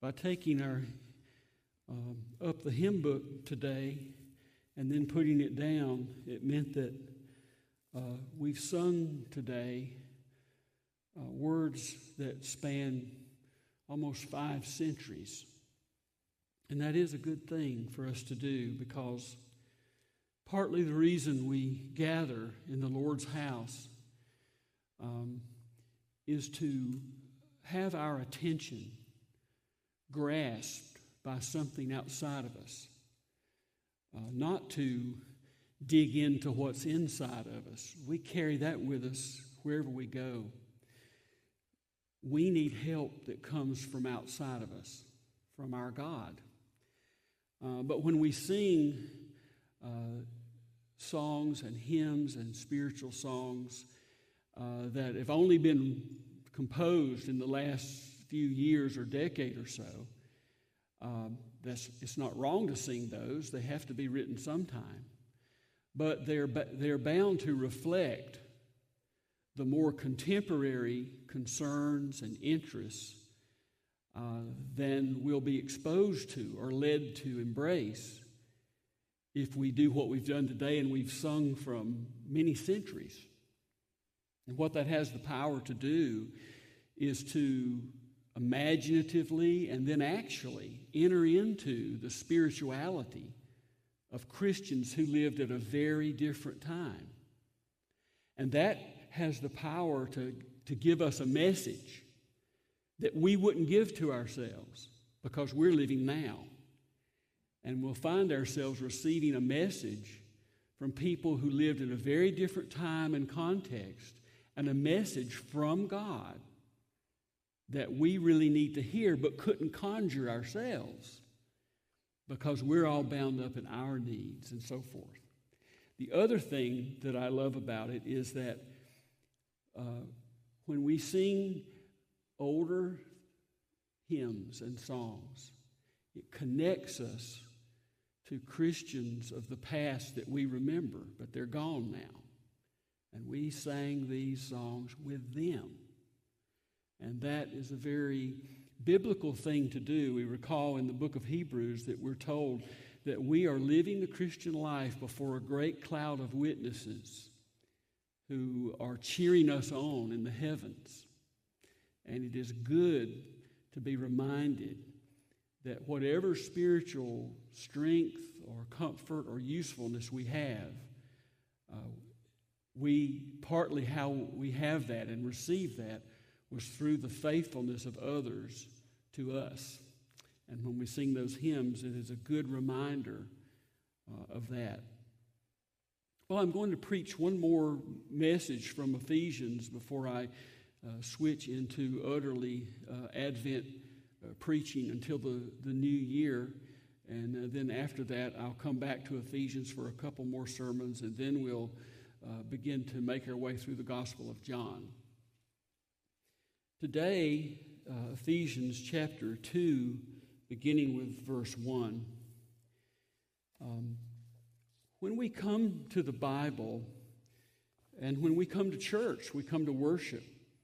by taking our up the hymn book today and then putting it down, it meant that we've sung today words that span almost 5 centuries. And that is a good thing for us to do, because partly the reason we gather in the Lord's house is to have our attention grasped by something outside of us, not to dig into what's inside of us. We carry that with us wherever we go. We need help that comes from outside of us, from our God. But when we sing songs and hymns and spiritual songs that have only been composed in the last few years or decade or so, it's not wrong to sing those. They have to be written sometime. But they're bound to reflect the more contemporary concerns and interests than we'll be exposed to or led to embrace if we do what we've done today and we've sung from many centuries. And what that has the power to do is to imaginatively and then actually enter into the spirituality of Christians who lived at a very different time. And that has the power to give us a message that we wouldn't give to ourselves, because we're living now. And we'll find ourselves receiving a message from people who lived in a very different time and context, and a message from God that we really need to hear but couldn't conjure ourselves, because we're all bound up in our needs and so forth. The other thing that I love about it is that when we sing older hymns and songs, it connects us to Christians of the past that we remember, but they're gone now. And we sang these songs with them. And that is a very biblical thing to do. We recall in the book of Hebrews that we're told that we are living the Christian life before a great cloud of witnesses who are cheering us on in the heavens. And it is good to be reminded that whatever spiritual strength or comfort or usefulness we have, partly how we have that and receive that was through the faithfulness of others to us. And when we sing those hymns, it is a good reminder of that. Well, I'm going to preach one more message from Ephesians before I switch into utterly Advent preaching until the new year. And then after that, I'll come back to Ephesians for a couple more sermons, and then we'll begin to make our way through the Gospel of John. Today, Ephesians chapter 2, beginning with verse 1. When we come to the Bible and when we come to church, we come to worship.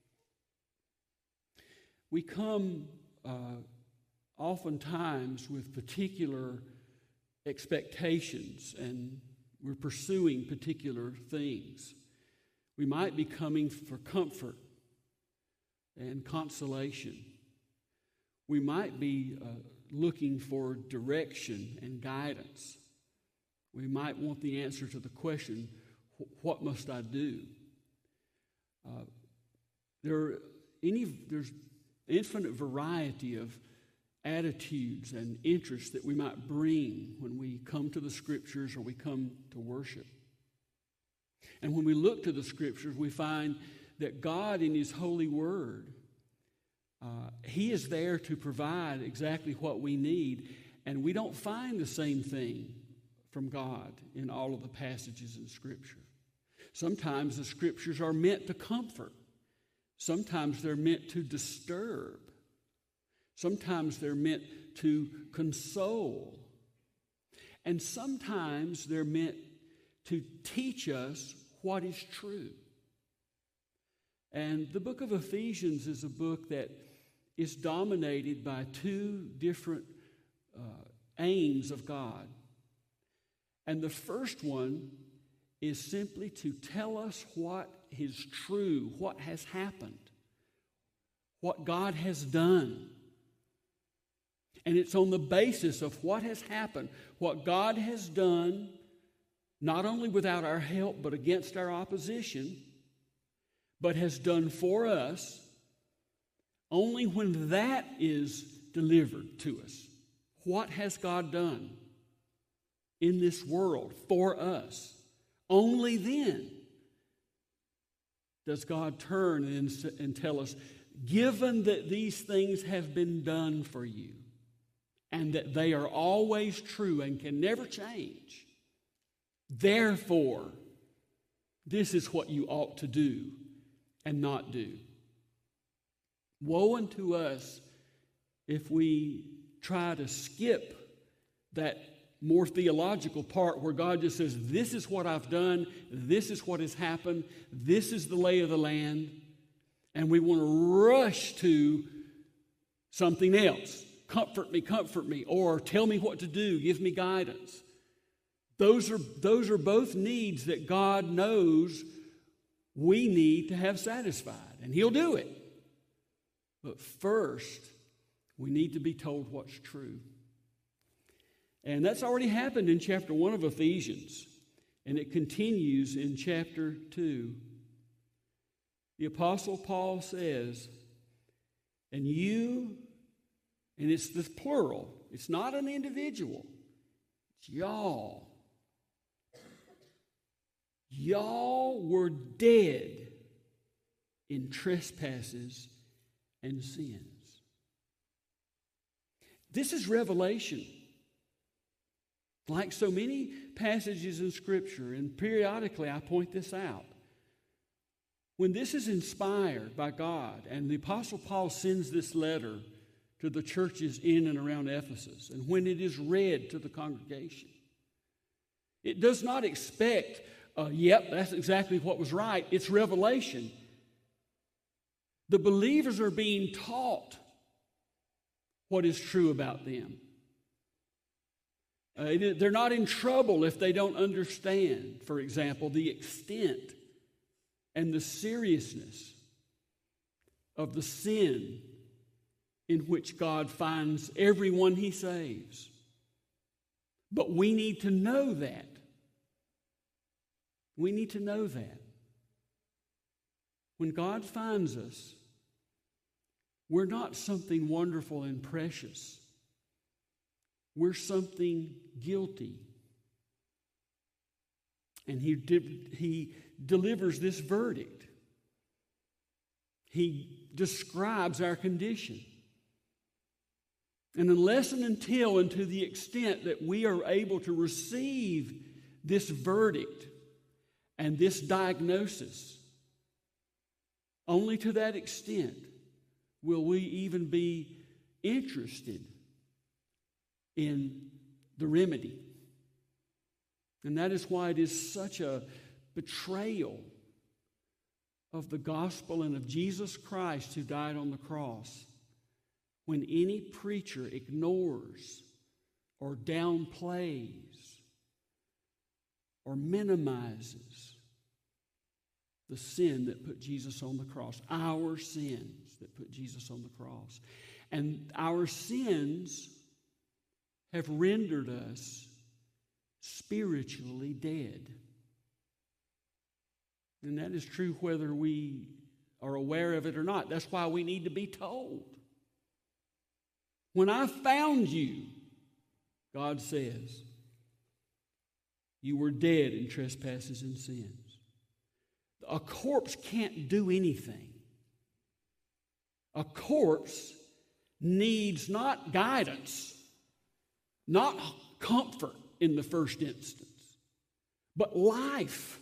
We come oftentimes with particular expectations, and we're pursuing particular things. We might be coming for comfort and consolation. We might be looking for direction and guidance. We might want the answer to the question, what must I do? There's infinite variety of attitudes and interests that we might bring when we come to the Scriptures or we come to worship. And when we look to the Scriptures, we find that God in His holy word, He is there to provide exactly what we need, and we don't find the same thing from God in all of the passages in Scripture. Sometimes the Scriptures are meant to comfort. Sometimes they're meant to disturb. Sometimes they're meant to console. And sometimes they're meant to teach us what is true. And the book of Ephesians is a book that is dominated by two different aims of God. And the first one is simply to tell us what is true, what has happened, what God has done. And it's on the basis of what has happened, what God has done, not only without our help but against our opposition, but has done for us. Only when that is delivered to us, what has God done in this world for us? Only then does God turn and tell us, given that these things have been done for you and that they are always true and can never change, therefore, this is what you ought to do and not do. Woe unto us if we try to skip that more theological part where God just says, this is what I've done, this is what has happened, this is the lay of the land, and we want to rush to something else. Comfort me, or tell me what to do, give me guidance. Those are both needs that God knows we need to have satisfied, and He'll do it. But first, we need to be told what's true. And that's already happened in chapter 1 of Ephesians, and it continues in chapter 2. The Apostle Paul says, and you, and it's the plural, it's not an individual, it's y'all. Y'all were dead in trespasses and sins. This is revelation. Like so many passages in Scripture, and periodically I point this out, when this is inspired by God, and the Apostle Paul sends this letter to the churches in and around Ephesus, and when it is read to the congregation, it does not expect, yep, that's exactly what was right. It's revelation. The believers are being taught what is true about them. They're not in trouble if they don't understand, for example, the extent and the seriousness of the sin in which God finds everyone He saves. But we need to know that. We need to know that. When God finds us, we're not something wonderful and precious. We're something guilty. And he delivers this verdict. He describes our condition. And unless and until and to the extent that we are able to receive this verdict and this diagnosis, only to that extent will we even be interested in the remedy. And that is why it is such a betrayal of the gospel and of Jesus Christ who died on the cross when any preacher ignores or downplays or minimizes the sin that put Jesus on the cross, our sins that put Jesus on the cross. And our sins have rendered us spiritually dead. And that is true whether we are aware of it or not. That's why we need to be told. When I found you, God says, you were dead in trespasses and sins. A corpse can't do anything. A corpse needs not guidance, not comfort in the first instance, but life.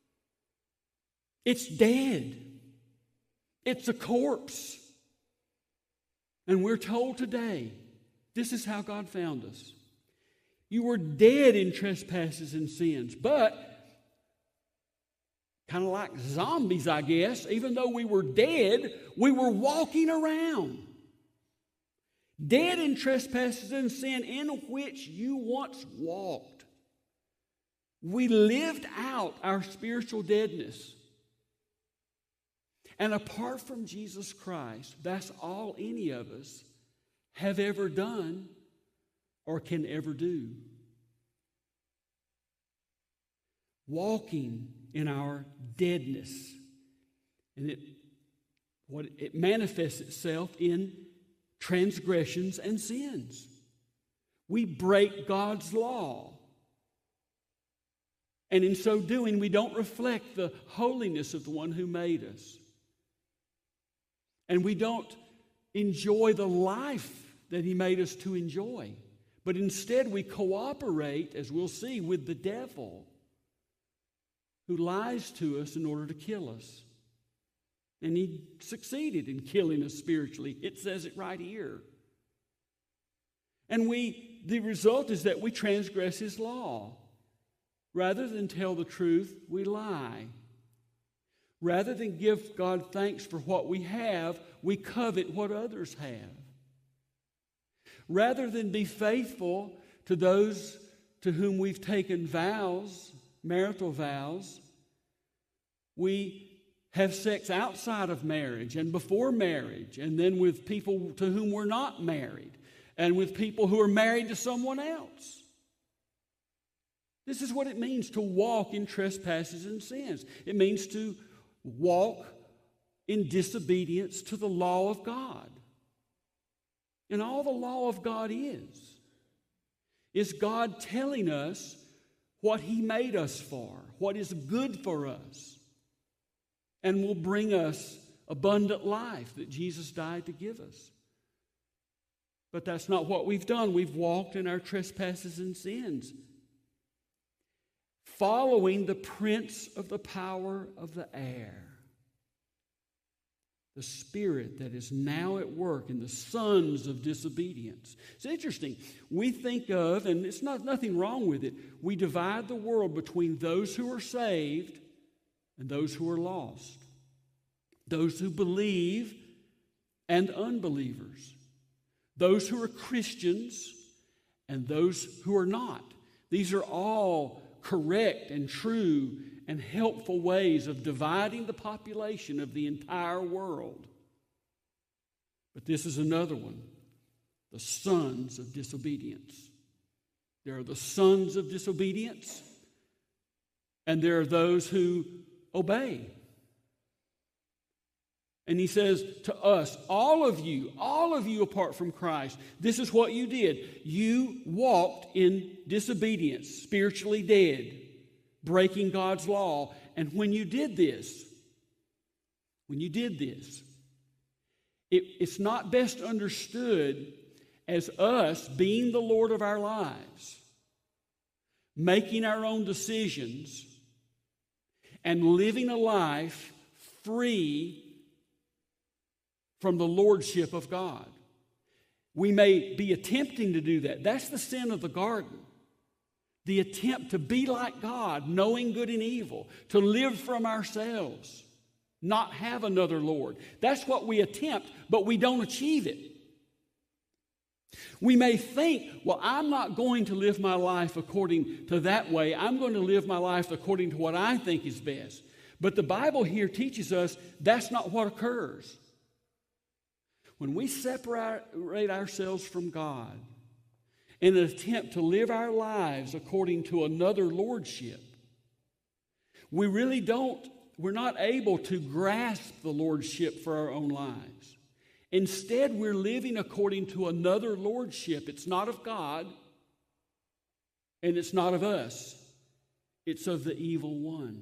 It's dead. It's a corpse. And we're told today, this is how God found us. You were dead in trespasses and sins, but kind of like zombies, I guess, even though we were dead, we were walking around. Dead in trespasses and sin in which you once walked. We lived out our spiritual deadness. And apart from Jesus Christ, that's all any of us have ever done or can ever do. Walking in our deadness. And it manifests itself in transgressions and sins. We break God's law. And in so doing, we don't reflect the holiness of the one who made us. And we don't enjoy the life that he made us to enjoy. But instead we cooperate, as we'll see, with the devil who lies to us in order to kill us. And he succeeded in killing us spiritually. It says it right here. And the result is that we transgress his law. Rather than tell the truth, we lie. Rather than give God thanks for what we have, we covet what others have. Rather than be faithful to those to whom we've taken vows, marital vows, we have sex outside of marriage and before marriage, and then with people to whom we're not married, and with people who are married to someone else. This is what it means to walk in trespasses and sins. It means to walk in disobedience to the law of God. And all the law of God is God telling us what he made us for, what is good for us, and will bring us abundant life that Jesus died to give us. But that's not what we've done. We've walked in our trespasses and sins, following the prince of the power of the air, the spirit that is now at work in the sons of disobedience. It's interesting. We think of, and it's nothing wrong with it, we divide the world between those who are saved and those who are lost, those who believe and unbelievers, those who are Christians and those who are not. These are all correct and true and helpful ways of dividing the population of the entire world. But this is another one, the sons of disobedience. There are the sons of disobedience, and there are those who obey. And he says to us, all of you apart from Christ, this is what you did. You walked in disobedience, spiritually dead, breaking God's law. And when you did this, it's not best understood as us being the Lord of our lives, making our own decisions, and living a life free from the lordship of God. We may be attempting to do that. That's the sin of the garden. The attempt to be like God, knowing good and evil, to live from ourselves, not have another Lord. That's what we attempt, but we don't achieve it. We may think, well, I'm not going to live my life according to that way. I'm going to live my life according to what I think is best. But the Bible here teaches us that's not what occurs. When we separate ourselves from God in an attempt to live our lives according to another lordship, we're not able to grasp the lordship for our own lives. Instead, we're living according to another lordship. It's not of God, and it's not of us. It's of the evil one.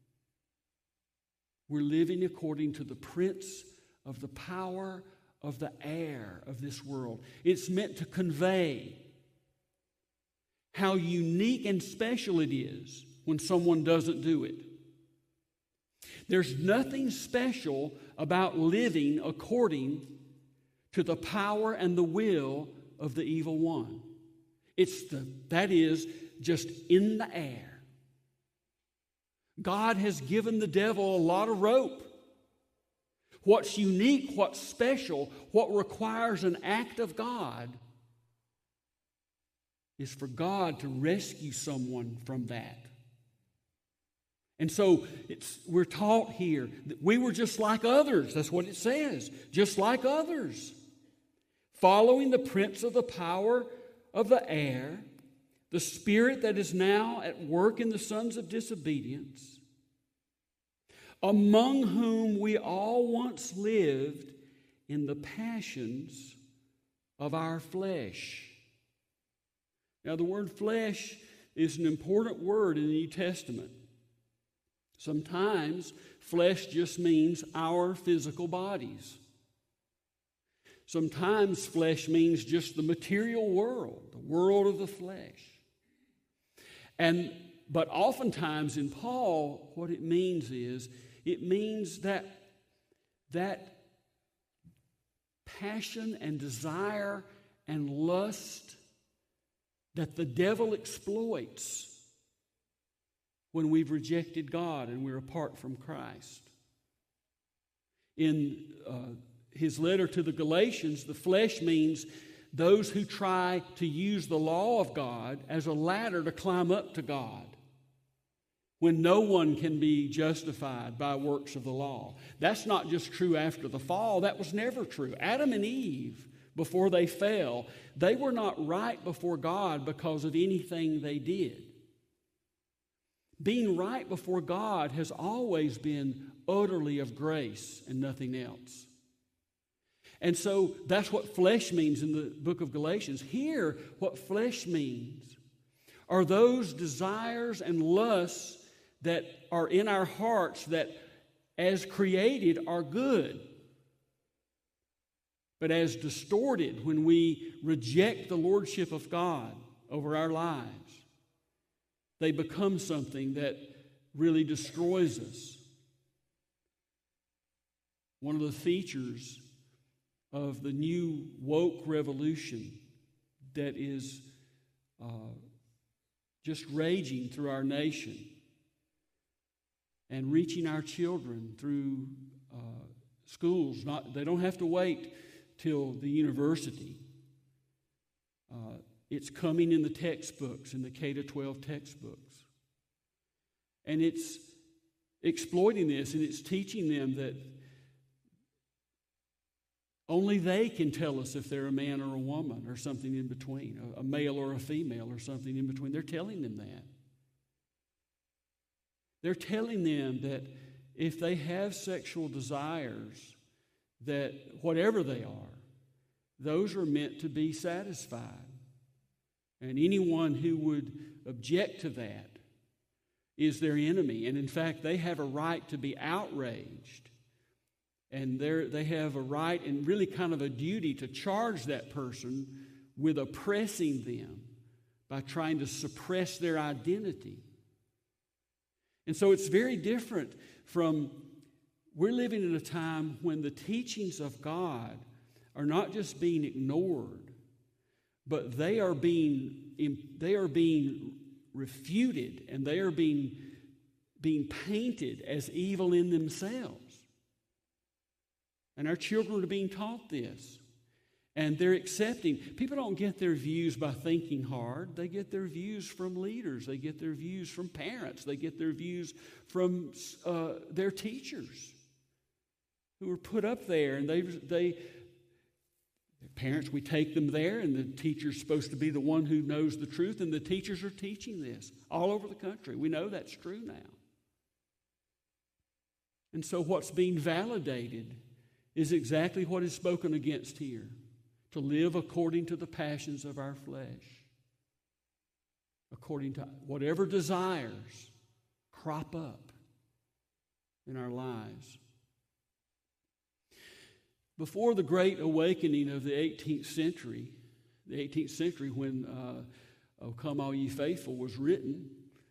We're living according to the prince of the power of the air of this world. It's meant to convey how unique and special it is when someone doesn't do it. There's nothing special about living according to the power and the will of the evil one. That is just in the air. God has given the devil a lot of rope. What's unique, what's special, what requires an act of God is for God to rescue someone from that. And so we're taught here that we were just like others. That's what it says. Just like others. Following the prince of the power of the air, the spirit that is now at work in the sons of disobedience, among whom we all once lived in the passions of our flesh. Now, the word flesh is an important word in the New Testament. Sometimes flesh just means our physical bodies. Sometimes flesh means just the material world, the world of the flesh. But oftentimes in Paul, what it means is, it means that passion and desire and lust that the devil exploits when we've rejected God and we're apart from Christ. In his letter to the Galatians, the flesh means those who try to use the law of God as a ladder to climb up to God, when no one can be justified by works of the law. That's not just true after the fall. That was never true. Adam and Eve, before they fell, they were not right before God because of anything they did. Being right before God has always been utterly of grace and nothing else. And so that's what flesh means in the book of Galatians. Here, what flesh means are those desires and lusts that are in our hearts that, as created, are good, but as distorted when we reject the lordship of God over our lives, they become something that really destroys us. One of the features of the new woke revolution that is just raging through our nation and reaching our children through schools. They don't have to wait till the university. It's coming in the textbooks, in the K-12 textbooks. And it's exploiting this, and it's teaching them that only they can tell us if they're a man or a woman or something in between, a male or a female or something in between. They're telling them that. They're telling them that if they have sexual desires, that whatever they are, those are meant to be satisfied. And anyone who would object to that is their enemy. And in fact, they have a right to be outraged. And they have a right and really kind of a duty to charge that person with oppressing them by trying to suppress their identity. And so it's very different from, we're living in a time when the teachings of God are not just being ignored, but they are being refuted, and they are being painted as evil in themselves. And our children are being taught this. And they're accepting. People don't get their views by thinking hard. They get their views from leaders. They get their views from parents. They get their views from their teachers who are put up there. And parents, we take them there, and the teacher's supposed to be the one who knows the truth, and the teachers are teaching this all over the country. We know that's true now. And so what's being validated is exactly what is spoken against here, to live according to the passions of our flesh, according to whatever desires crop up in our lives. Before the Great Awakening of the 18th century when O Come All Ye Faithful was written,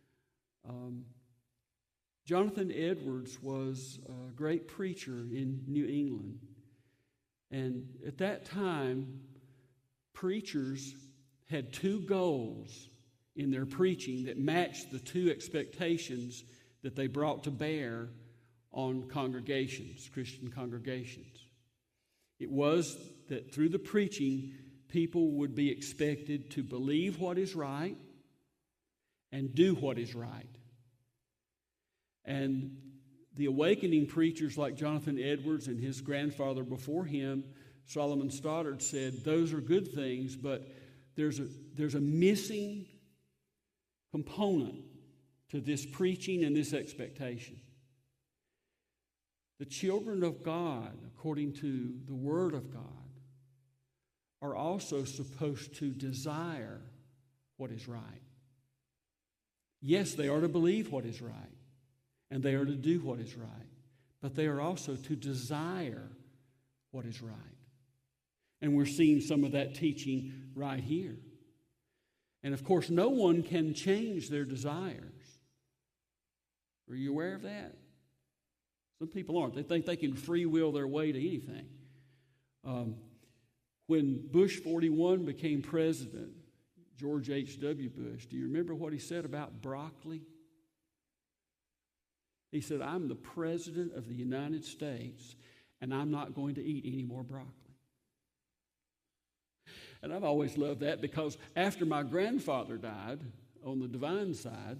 Jonathan Edwards was a great preacher in New England. And at that time, preachers had two goals in their preaching that matched the two expectations that they brought to bear on congregations, Christian congregations. It was that through the preaching, people would be expected to believe what is right and do what is right. And the awakening preachers like Jonathan Edwards and his grandfather before him, Solomon Stoddard, said those are good things, but there's a missing component to this preaching and this expectation. The children of God, according to the Word of God, are also supposed to desire what is right. Yes, they are to believe what is right, and they are to do what is right, but they are also to desire what is right. And we're seeing some of that teaching right here. And of course, no one can change their desires. Are you aware of that? Some people aren't. They think they can free will their way to anything. When Bush 41 became president, George H.W. Bush, do you remember what he said about broccoli? He said, "I'm the president of the United States, and I'm not going to eat any more broccoli." And I've always loved that because after my grandfather died on the divine side,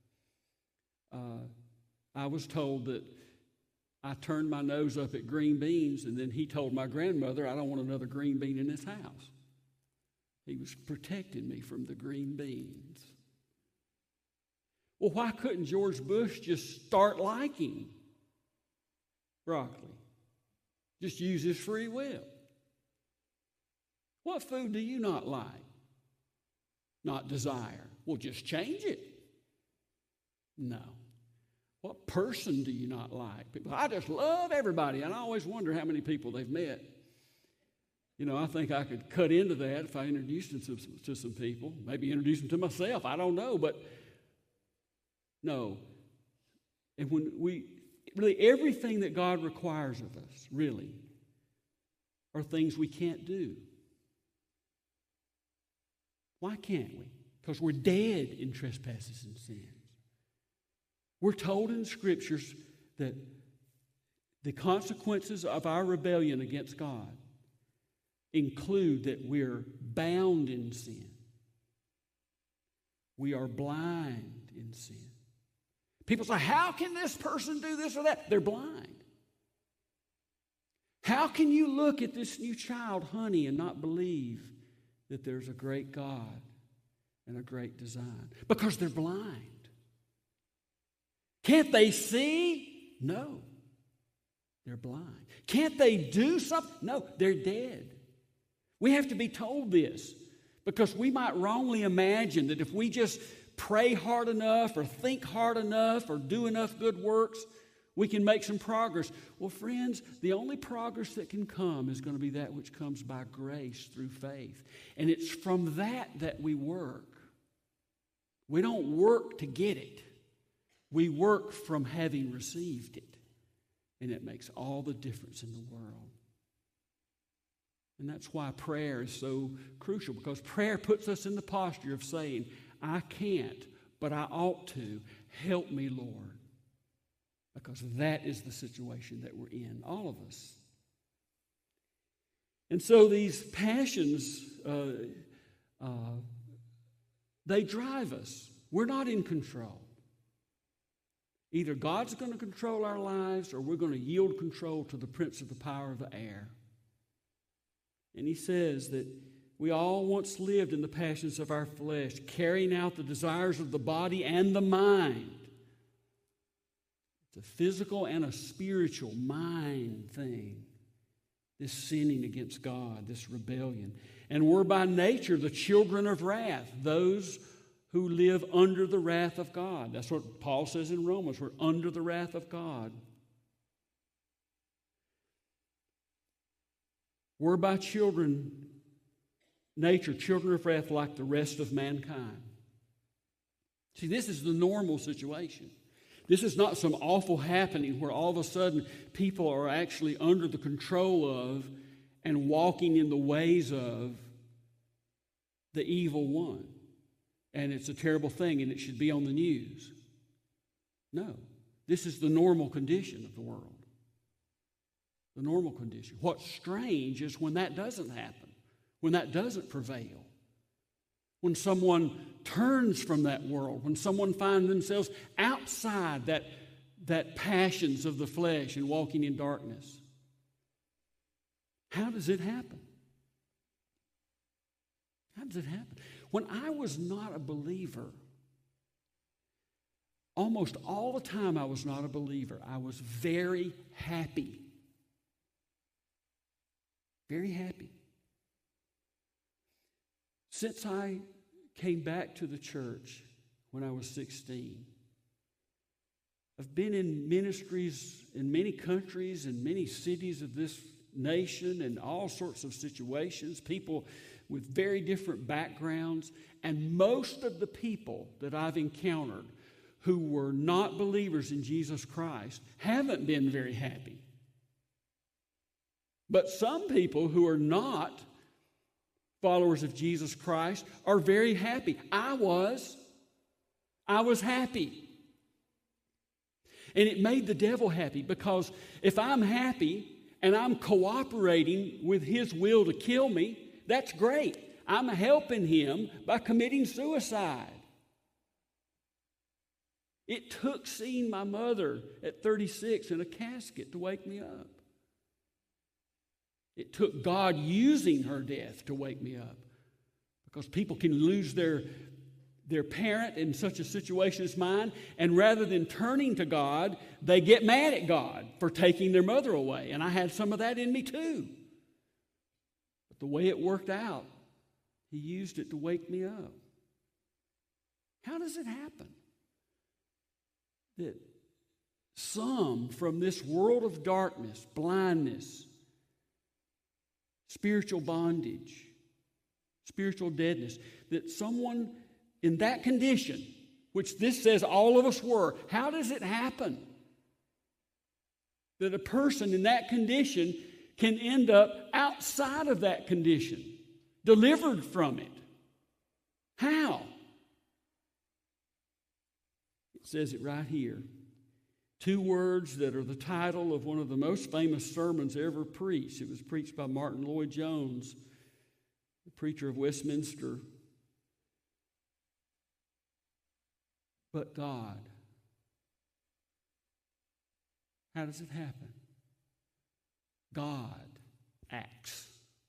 I was told that I turned my nose up at green beans, and then he told my grandmother, "I don't want another green bean in this house." He was protecting me from the green beans. Well, why couldn't George Bush just start liking broccoli? Just use his free will. What food do you not like? Not desire. Well, just change it. No. What person do you not like? People, I just love everybody, and I always wonder how many people they've met. You know, I think I could cut into that if I introduced them to some people. Maybe introduce them to myself. I don't know, but no. And when really everything that God requires of us, really, are things we can't do. Why can't we? Because we're dead in trespasses and sins. We're told in Scriptures that the consequences of our rebellion against God include that we're bound in sin. We are blind in sin. People say, how can this person do this or that? They're blind. How can you look at this new child, honey, and not believe that there's a great God and a great design? Because they're blind. Can't they see? No. They're blind. Can't they do something? No, they're dead. We have to be told this because we might wrongly imagine that if we just pray hard enough or think hard enough or do enough good works, we can make some progress. Well, friends, the only progress that can come is going to be that which comes by grace through faith. And it's from that we work. We don't work to get it. We work from having received it. And it makes all the difference in the world. And that's why prayer is so crucial, because prayer puts us in the posture of saying, I can't, but I ought to. Help me, Lord. Because that is the situation that we're in, all of us. And so these passions, they drive us. We're not in control. Either God's going to control our lives or we're going to yield control to the prince of the power of the air. And he says that we all once lived in the passions of our flesh, carrying out the desires of the body and the mind. It's a physical and a spiritual mind thing, this sinning against God, this rebellion. And we're by nature the children of wrath, those who live under the wrath of God. That's what Paul says in Romans. We're under the wrath of God. We're by nature, children of wrath like the rest of mankind. See, this is the normal situation. This is not some awful happening where all of a sudden people are actually under the control of and walking in the ways of the evil one. And it's a terrible thing and it should be on the news. No. This is the normal condition of the world. The normal condition. What's strange is when that doesn't happen, when that doesn't prevail, when someone turns from that world, when someone finds themselves outside that passions of the flesh and walking in darkness. How does it happen? How does it happen? When I was not a believer, almost all the time I was not a believer, I was very happy. Very happy. Since I came back to the church when I was 16, I've been in ministries in many countries and many cities of this nation and all sorts of situations, people with very different backgrounds, and most of the people that I've encountered who were not believers in Jesus Christ haven't been very happy. But some people who are not followers of Jesus Christ are very happy. I was happy. And it made the devil happy, because if I'm happy and I'm cooperating with his will to kill me, that's great. I'm helping him by committing suicide. It took seeing my mother at 36 in a casket to wake me up. It took God using her death to wake me up, because people can lose their parent in such a situation as mine, and rather than turning to God, they get mad at God for taking their mother away. And I had some of that in me too. But the way it worked out, he used it to wake me up. How does it happen that some from this world of darkness, blindness, spiritual bondage, spiritual deadness, that someone in that condition, which this says all of us were, how does it happen that a person in that condition can end up outside of that condition, delivered from it? How? It says it right here. Two words that are the title of one of the most famous sermons ever preached. It was preached by Martin Lloyd-Jones, the preacher of Westminster. But God. How does it happen? God acts.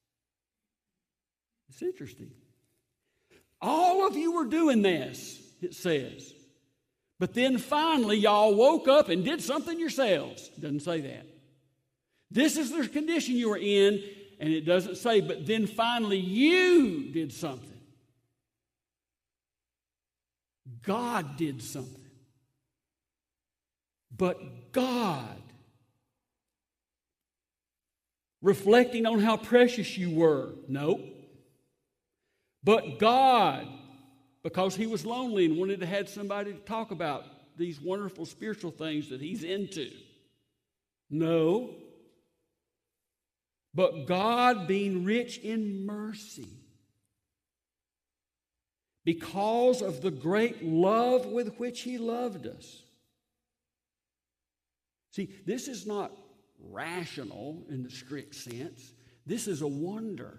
It's interesting. All of you were doing this, it says. But then finally, y'all woke up and did something yourselves. It doesn't say that. This is the condition you were in, and it doesn't say, but then finally you did something. God did something. But God, reflecting on how precious you were, no. But God, because he was lonely and wanted to have somebody to talk about these wonderful spiritual things that he's into. No. But God, being rich in mercy, because of the great love with which he loved us. See, this is not rational in the strict sense. This is a wonder.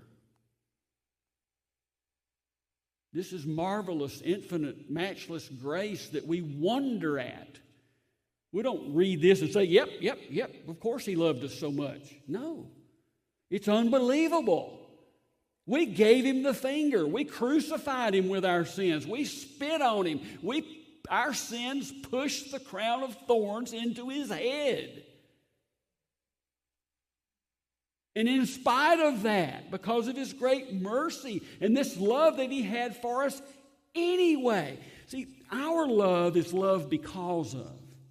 This is marvelous, infinite, matchless grace that we wonder at. We don't read this and say, yep, of course he loved us so much. No, it's unbelievable. We gave him the finger. We crucified him with our sins. We spit on him. Our sins pushed the crown of thorns into his head. And in spite of that, because of his great mercy and this love that he had for us anyway. See, our love is love because of.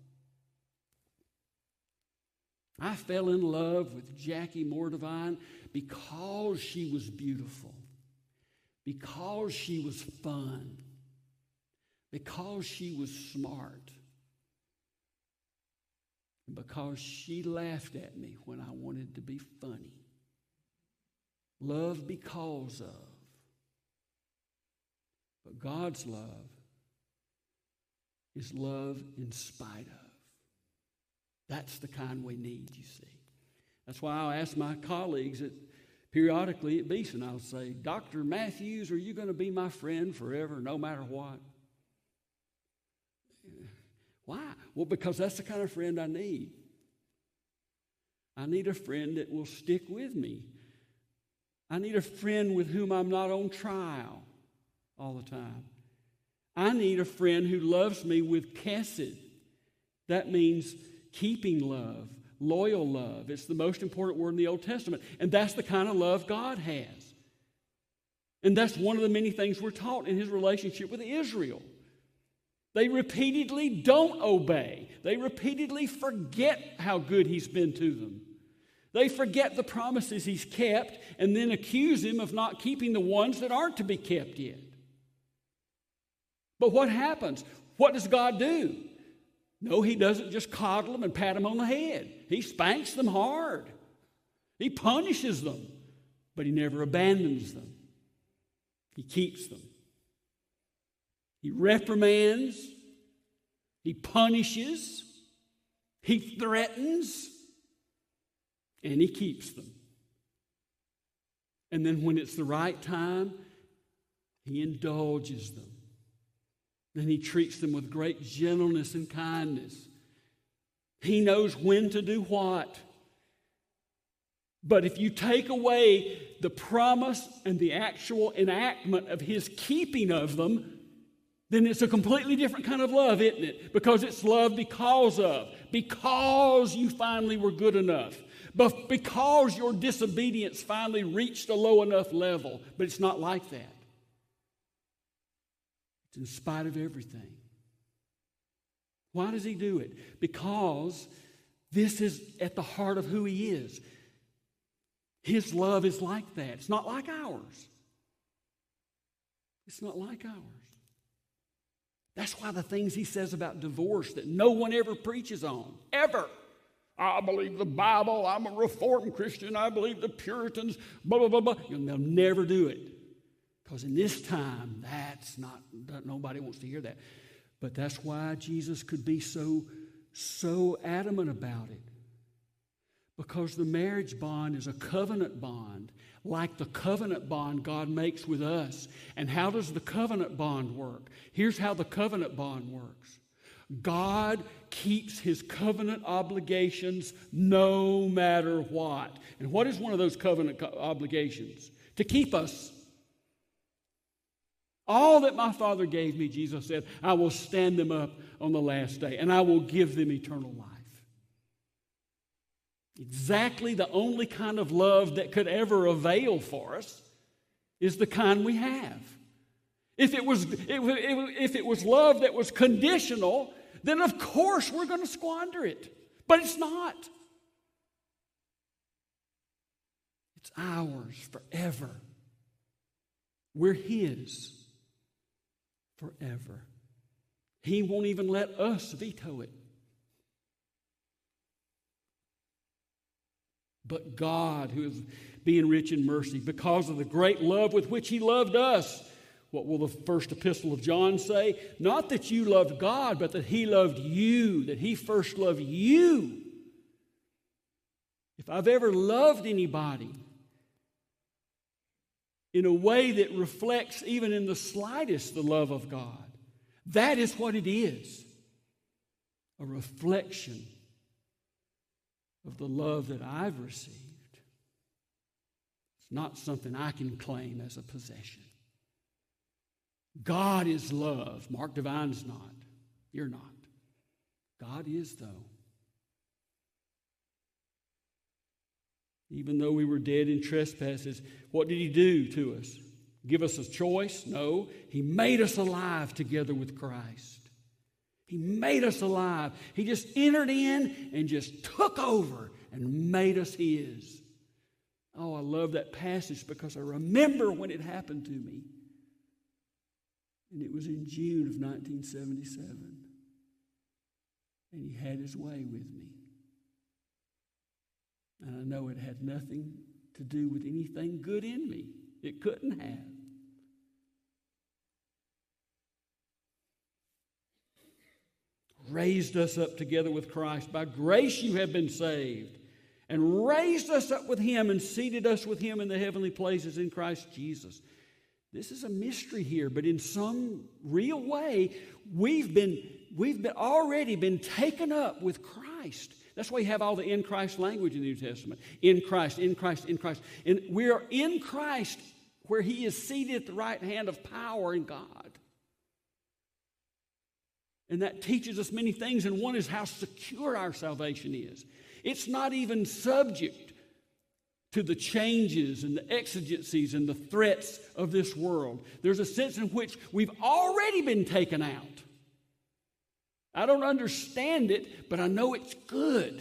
I fell in love with Jackie Mordevine because she was beautiful, because she was fun, because she was smart, and because she laughed at me when I wanted to be funny. Love because of. But God's love is love in spite of. That's the kind we need, you see. That's why I'll ask my colleagues periodically at Beeson, I'll say, Dr. Matthews, are you going to be my friend forever, no matter what? Why? Well, because that's the kind of friend I need. I need a friend that will stick with me. I need a friend with whom I'm not on trial all the time. I need a friend who loves me with chesed. That means keeping love, loyal love. It's the most important word in the Old Testament. And that's the kind of love God has. And that's one of the many things we're taught in his relationship with Israel. They repeatedly don't obey. They repeatedly forget how good he's been to them. They forget the promises he's kept and then accuse him of not keeping the ones that aren't to be kept yet. But what happens? What does God do? No, he doesn't just coddle them and pat them on the head. He spanks them hard. He punishes them, but he never abandons them. He keeps them. He reprimands, he punishes, he threatens, and he keeps them. And then when it's the right time, he indulges them. Then he treats them with great gentleness and kindness. He knows when to do what. But if you take away the promise and the actual enactment of his keeping of them, then it's a completely different kind of love, isn't it? Because it's love because you finally were good enough. But because your disobedience finally reached a low enough level. But it's not like that. It's in spite of everything. Why does he do it? Because this is at the heart of who he is. His love is like that. It's not like ours. It's not like ours. That's why the things he says about divorce that no one ever preaches on, ever. I believe the Bible. I'm a Reformed Christian. I believe the Puritans, blah, blah, blah, blah. They'll never do it. Because in this time, nobody wants to hear that. But that's why Jesus could be so adamant about it. Because the marriage bond is a covenant bond, like the covenant bond God makes with us. And how does the covenant bond work? Here's how the covenant bond works. God keeps his covenant obligations no matter what. And what is one of those covenant obligations? To keep us. All that my Father gave me, Jesus said, I will stand them up on the last day, and I will give them eternal life. Exactly the only kind of love that could ever avail for us is the kind we have. If it was love that was conditional, then of course we're going to squander it. But it's not. It's ours forever. We're his forever. He won't even let us veto it. But God, who is being rich in mercy, because of the great love with which he loved us, what will the first epistle of John say? Not that you loved God, but that he loved you, that he first loved you. If I've ever loved anybody in a way that reflects even in the slightest the love of God, that is what it is. A reflection of the love that I've received. It's not something I can claim as a possession. God is love. Mark Devine's not. You're not. God is, though. Even though we were dead in trespasses, what did he do to us? Give us a choice? No. He made us alive together with Christ. He made us alive. He just entered in and just took over and made us his. Oh, I love that passage because I remember when it happened to me. And it was in June of 1977. And he had his way with me. And I know it had nothing to do with anything good in me. It couldn't have. raised us up together with Christ. By grace you have been saved, and raised us up with Him and seated us with Him in the heavenly places in Christ Jesus. This is a mystery here, but in some real way, we've already been taken up with Christ. That's why you have all the in Christ language in the New Testament. In Christ, in Christ, in Christ. And we are in Christ where He is seated at the right hand of power in God. And that teaches us many things, and one is how secure our salvation is. It's not even subject to the changes and the exigencies and the threats of this world. There's a sense in which we've already been taken out. I don't understand it, but I know it's good.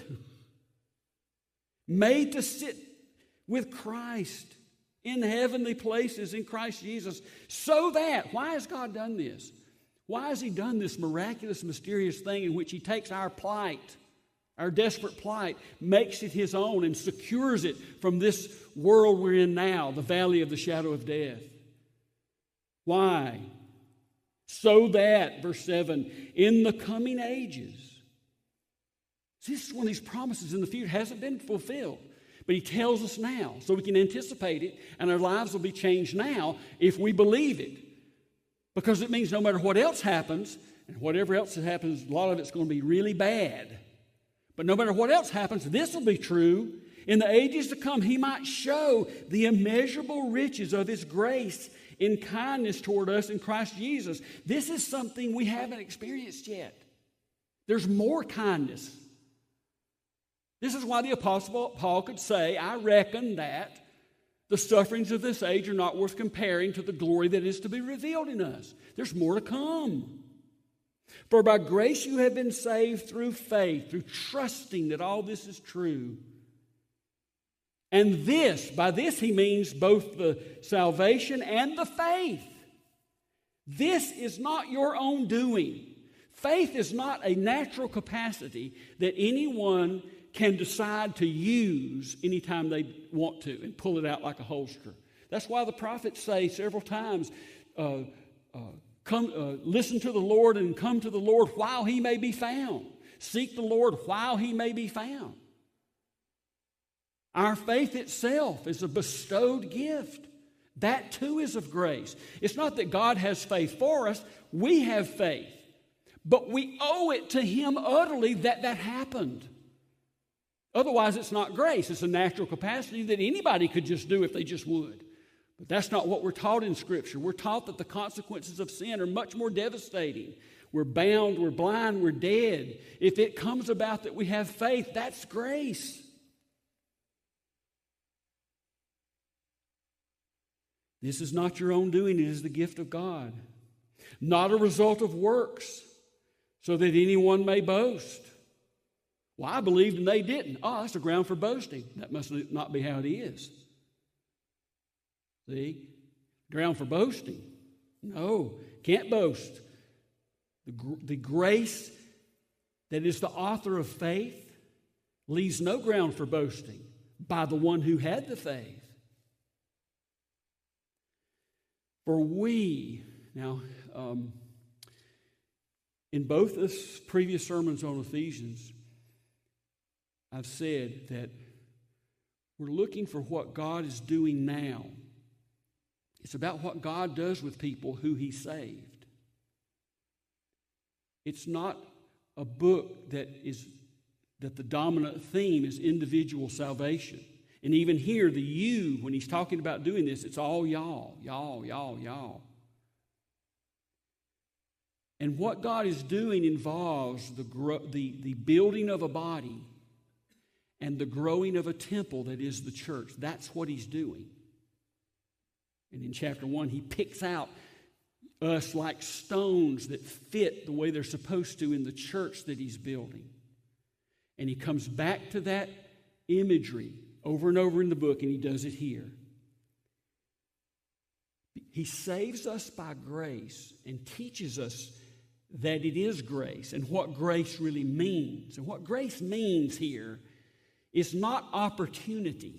Made to sit with Christ in heavenly places in Christ Jesus, so that, why has God done this? Why has He done this miraculous, mysterious thing in which He takes our plight, our desperate plight, makes it His own and secures it from this world we're in now, the valley of the shadow of death? Why? So that, verse 7, in the coming ages. This is one of these promises in the future hasn't been fulfilled. But He tells us now, so we can anticipate it, and our lives will be changed now if we believe it. Because it means no matter what else happens, and whatever else happens, a lot of it's going to be really bad. But no matter what else happens, this will be true. In the ages to come, He might show the immeasurable riches of His grace in kindness toward us in Christ Jesus. This is something we haven't experienced yet. There's more kindness. This is why the Apostle Paul could say, I reckon that the sufferings of this age are not worth comparing to the glory that is to be revealed in us. There's more to come. For by grace you have been saved through faith, through trusting that all this is true. And by this he means both the salvation and the faith. This is not your own doing. Faith is not a natural capacity that anyone can decide to use anytime they want to and pull it out like a holster. That's why the prophets say several times, listen to the Lord and come to the Lord while He may be found. Seek the Lord while He may be found. Our faith itself is a bestowed gift. That too is of grace. It's not that God has faith for us. We have faith. But we owe it to Him utterly that happened. Otherwise, it's not grace. It's a natural capacity that anybody could just do if they just would. But that's not what we're taught in Scripture. We're taught that the consequences of sin are much more devastating. We're bound, we're blind, we're dead. If it comes about that we have faith, that's grace. This is not your own doing. It is the gift of God. Not a result of works, so that anyone may boast. Well, I believed and they didn't. Oh, that's a ground for boasting. That must not be how it is. See? Ground for boasting. No, can't boast. The grace that is the author of faith leaves no ground for boasting by the one who had the faith. For we, now, in both the previous sermons on Ephesians, I've said that we're looking for what God is doing now. It's about what God does with people who He saved. It's not a book that the dominant theme is individual salvation. And even here, the you, when he's talking about doing this, it's all y'all. And what God is doing involves the building of a body and the growing of a temple that is the church. That's what He's doing. And in chapter 1, He picks out us like stones that fit the way they're supposed to in the church that He's building. And He comes back to that imagery over and over in the book, and He does it here. He saves us by grace and teaches us that it is grace and what grace really means. And what grace means here is not opportunity.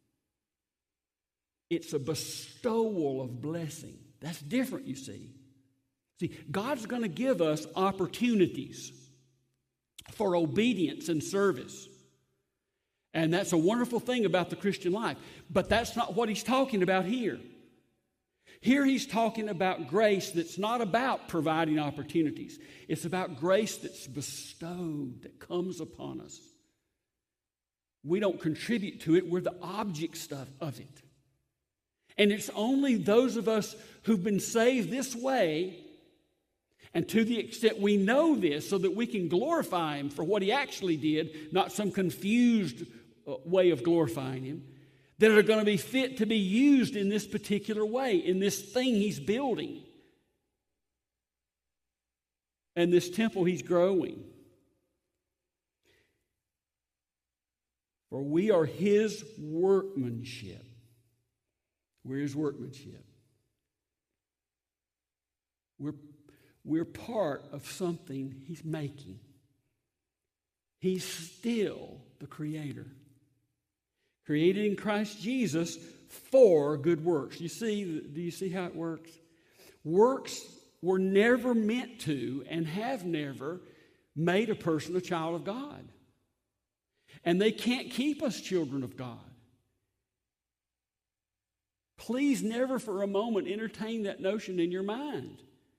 It's a bestowal of blessing. That's different, you see. See, God's going to give us opportunities for obedience and service. And that's a wonderful thing about the Christian life. But that's not what he's talking about here. Here he's talking about grace that's not about providing opportunities. It's about grace that's bestowed, that comes upon us. We don't contribute to it. We're the object of it. And it's only those of us who've been saved this way, and to the extent we know this so that we can glorify him for what he actually did, not some confused way of glorifying him, that are going to be fit to be used in this particular way, in this thing he's building, and this temple he's growing. For we are his workmanship. We're his workmanship. We're part of something he's making. He's still the creator. Created in Christ Jesus for good works. Do you see how it works? Works were never meant to and have never made a person a child of God. And they can't keep us children of God. Please never for a moment entertain that notion in your mind.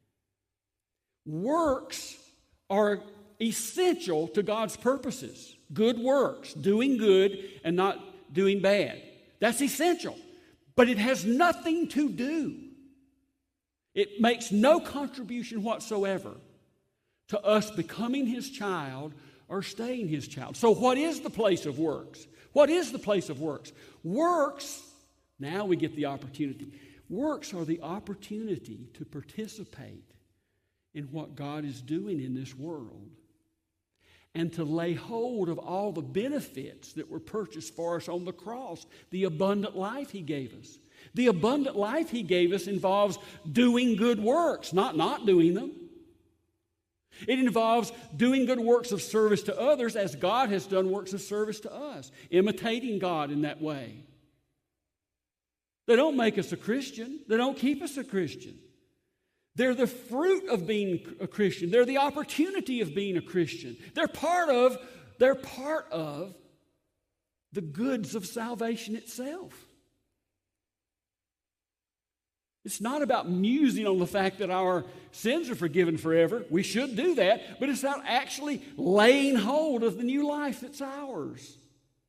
Works are essential to God's purposes. Good works, doing good and not doing bad. That's essential. But it has nothing to do. It makes no contribution whatsoever to us becoming his child or staying his child. So what is the place of works? What is the place of works? Works, now we get the opportunity. Works are the opportunity to participate in what God is doing in this world and to lay hold of all the benefits that were purchased for us on the cross, the abundant life he gave us. The abundant life he gave us involves doing good works, not doing them. It involves doing good works of service to others as God has done works of service to us, imitating God in that way. They don't make us a Christian. They don't keep us a Christian. They're the fruit of being a Christian. They're the opportunity of being a Christian. They're part of the goods of salvation itself. It's not about musing on the fact that our sins are forgiven forever. We should do that, but it's about actually laying hold of the new life that's ours.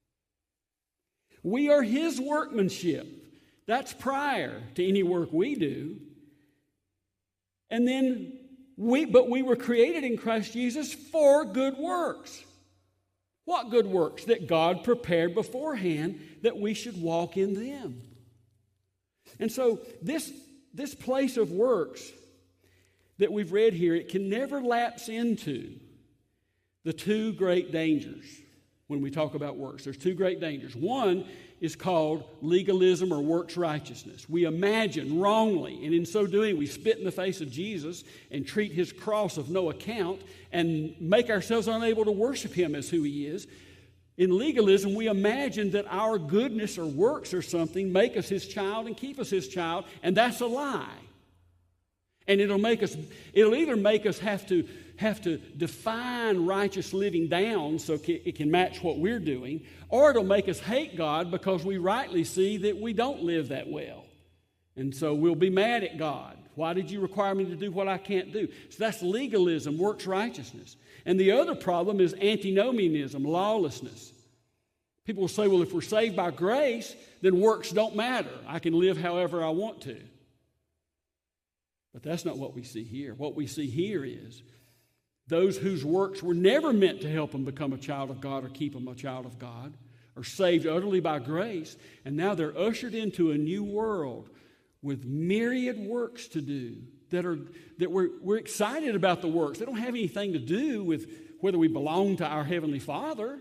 We are his workmanship. That's prior to any work we do. And then we were created in Christ Jesus for good works. What good works? That God prepared beforehand that we should walk in them. And so this place of works that we've read here, it can never lapse into the two great dangers when we talk about works. There's two great dangers. One is called legalism or works righteousness. We imagine wrongly, and in so doing, we spit in the face of Jesus and treat his cross of no account and make ourselves unable to worship him as who he is. In legalism, we imagine that our goodness or works or something make us his child and keep us his child, and that's a lie. And it'll either make us have to define righteous living down so it can match what we're doing, or it'll make us hate God because we rightly see that we don't live that well. And so we'll be mad at God. Why did you require me to do what I can't do? So that's legalism, works righteousness. And the other problem is antinomianism, lawlessness. People will say, well, if we're saved by grace, then works don't matter. I can live however I want to. But that's not what we see here. What we see here is those whose works were never meant to help them become a child of God or keep them a child of God are saved utterly by grace, and now they're ushered into a new world with myriad works to do that we're excited about the works. They don't have anything to do with whether we belong to our Heavenly Father.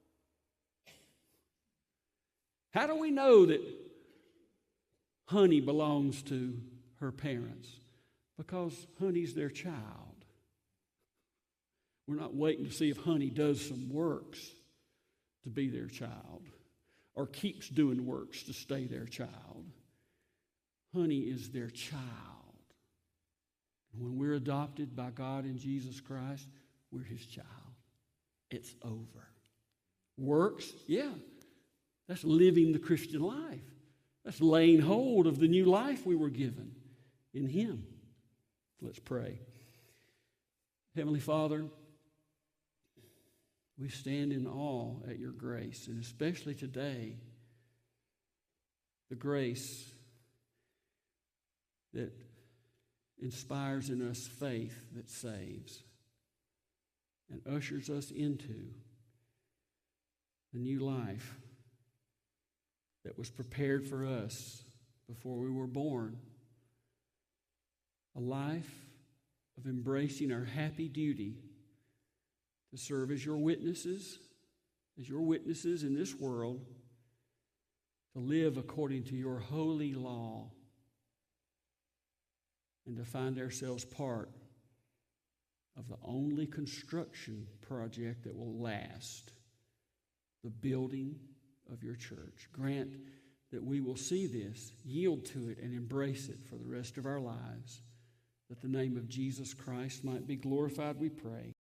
How do we know that Honey belongs to her parents? Because Honey's their child. We're not waiting to see if Honey does some works to be their child or keeps doing works to stay their child. Honey is their child. When we're adopted by God in Jesus Christ, we're his child. it's over. Works, yeah, that's living the Christian life. That's laying hold of the new life we were given in Him. Let's pray. Heavenly Father, we stand in awe at your grace, and especially today, the grace that inspires in us faith that saves and ushers us into the new life that was prepared for us before we were born. A life of embracing our happy duty to serve as your witnesses in this world, to live according to your holy law, and to find ourselves part of the only construction project that will last, the building of your church. Grant that we will see this, yield to it, and embrace it for the rest of our lives, that the name of Jesus Christ might be glorified, we pray.